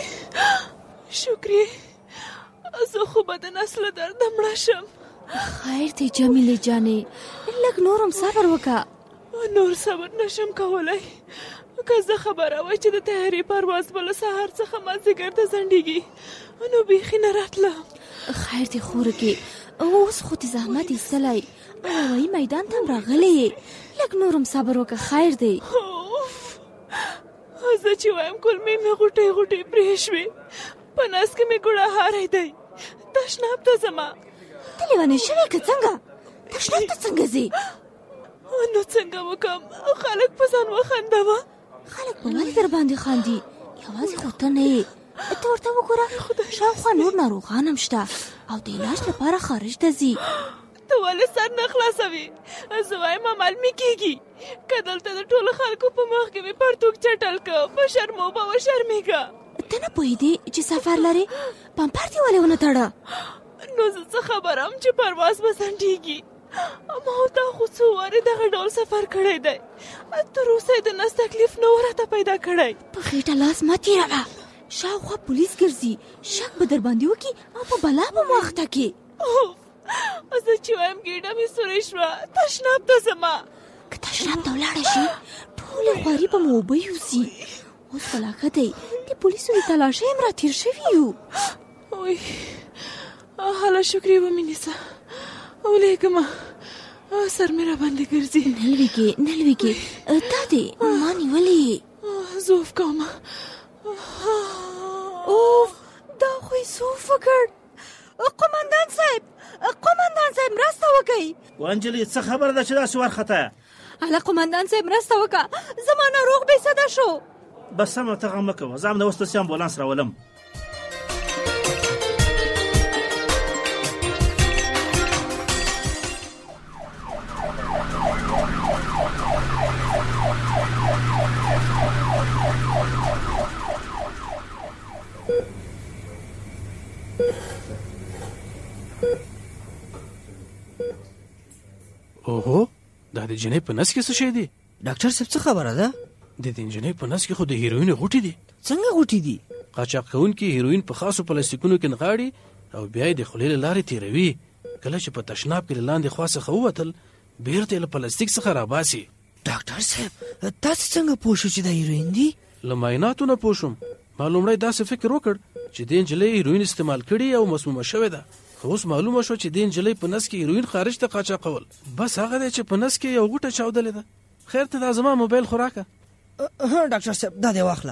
شکری زه خو به د نس له درده مړه شم. خیر دی جمیلې جانې، لږ نورم صبر وکړه. نور صبر نشم کولی، که زه خبره وای چې د طیارې پرواز به له سهار څخه مازدیګر ته ځنډېږي نو بیخي نه راتله. خیر دی خورکې، اوس خو دې زحمت ایستلی او هوایي میدان ته هم راغلی یې، لږ نورم صبر وکړه. خیر دی. زه چې وایم کلمې مې غوټې غوټې پرې شوې، په نس کې مې ګوړهاری دی. تشناب ته ځمه. ته لیونی شوې که څنګه؟ تشناب ته څنګه ځې؟ نو څنګه وکم؟ خلک په ځان وخندوه. خلک په ولې در باندې خاندي؟ یوازې خو ته نه یې، ته ورته وګوره شاوخوا نور ناروغان هم شته او د علاج لپاره خارج ته ځي. ته ولې سر نه خلاصوې؟ زه وایم عمل مې کېږي، که دلته د ټولو خلکو په مخ کې مې پرتوګ چټل که په شرمو به وشرمېږه. ته نه پوهېدې چې سفر لرې؟ پمپر دې ولې ونه تړه؟ نو زه څه خبرم چې پرواز به ځنډېږي؟ ما تا خو څو وارې دغه ډول سفر کړی دی، تر اوسه یې د نس تکلیف نه و راته پیدا کړی. په خېټه لاس مه تېروه، شاوخوا پولیس ګرځي، شک به در باندې وکړي او په بلا به مو اخته کړي. زه چې وایم ګېډه مې سورۍ شوه، تشناب ته ځمه. که تشناب ته ولاړه شي ټولې خواري به مو اوبه یوسي. اوس خو لا ښه دی، د پولیسو د تلاشۍ هم راتېر شوي یو. وای هله شکرې ومې نیسه، ولېږمه، سر مې را باندې ګرځي. نه لوېږې نه لوېږې، دا دې ما نیولې. زه اوف کومه. اوف دا خو یې سوف وکړ. قمندان صاحب مرسته وکئ. وانجلۍ څه خبره ده چې داسې وارخطه؟ هله قمندان صاحب مرسته وکړه، زما ناروغ بې سده شو. بس سمه ته غم مه کوه، زه هم د اوس داسې امبولانس راولم. اوهو دا د جنۍ په نس کې څه شی دی؟ ډاکټر صاحب څه خبره ده؟ د دې جنۍ په نس کې خو د هیروین غوټې دي. څنګه غوټې دي؟ قاچاق کوونکي هیروین په خاصو پلاستیکونو کې نغاړي او بیا یې د خولې له لارې تیروي. کله چې په تشناب کې له لاندې خوا څخه ووتل بیرته یې له پلاستیک څخه راباسي. ډاکټر صاحب تاسو څنګه پوه شو چې دا هیروین دي؟ له معایناتو نه پوه شوم. ما لومړی داسې فکر وکړ چې دې نجلۍ هیروین استعمال کړي او مسمومه شوې ده، خو اوس معلومه شو چې دې نجلۍ په نس کې هیروین خارج ته قاچاقول. بس هغه دی چې په نس کې یو غوټه چاودلې ده. خیر ته دا زما موبایل خو راکه. ډاکټر صاحب دا دې واخله.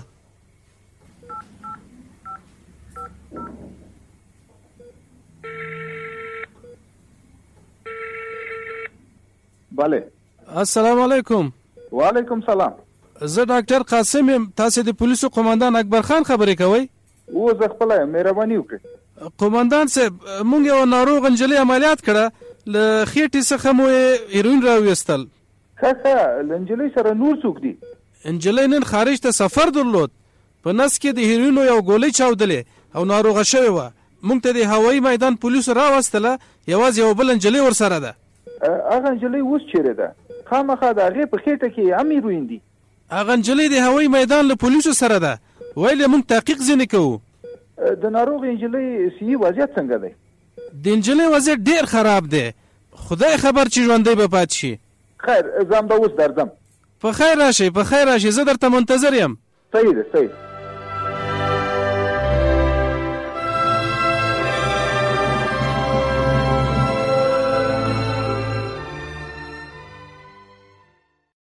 بله. السلام علیکم. وعلیکم سلام. زه ډاکټر قاسم یم. تاسو د پولیسو قومندان اکبر خان خبرې کوئ؟ و زه خپله یم، مهرباني وکړئ. قومندان صاحب مونږ یو ناروغ نجلۍ عملیات کړه، له خېټې څخه مو هیروین راویستل. ښه له نجلۍ سره نور څوک دي؟ نجلۍ نن خارج ته سفر درلود، په نس کې د هیروینو یو ګولۍ چاودلې او ناروغه شوې وه. مونږ ته د هوایي میدان پولیسو راوستله، یوازې یو بل نجلۍ ورسره ده. هغه نجلۍ اوس چیرې ده؟ خامخا د هغې په خېټه کې هم هیروین دي. هغه نجلۍ د هوایي میدان له پولیسو سره ده، ویل یې مونږ تحقیق ځینې کوو. د ناروغ نجلۍ صحي وضعیت څنګه دی؟ د نجلۍ وضعیت ډېر خراب دی، خدای خبر چې ژوندی به پاتې شي. خیر زه همدا اوس درځم. په خیر راشئ، په خیر راشئ، زه درته منتظر یم. صحیح ده صحیح.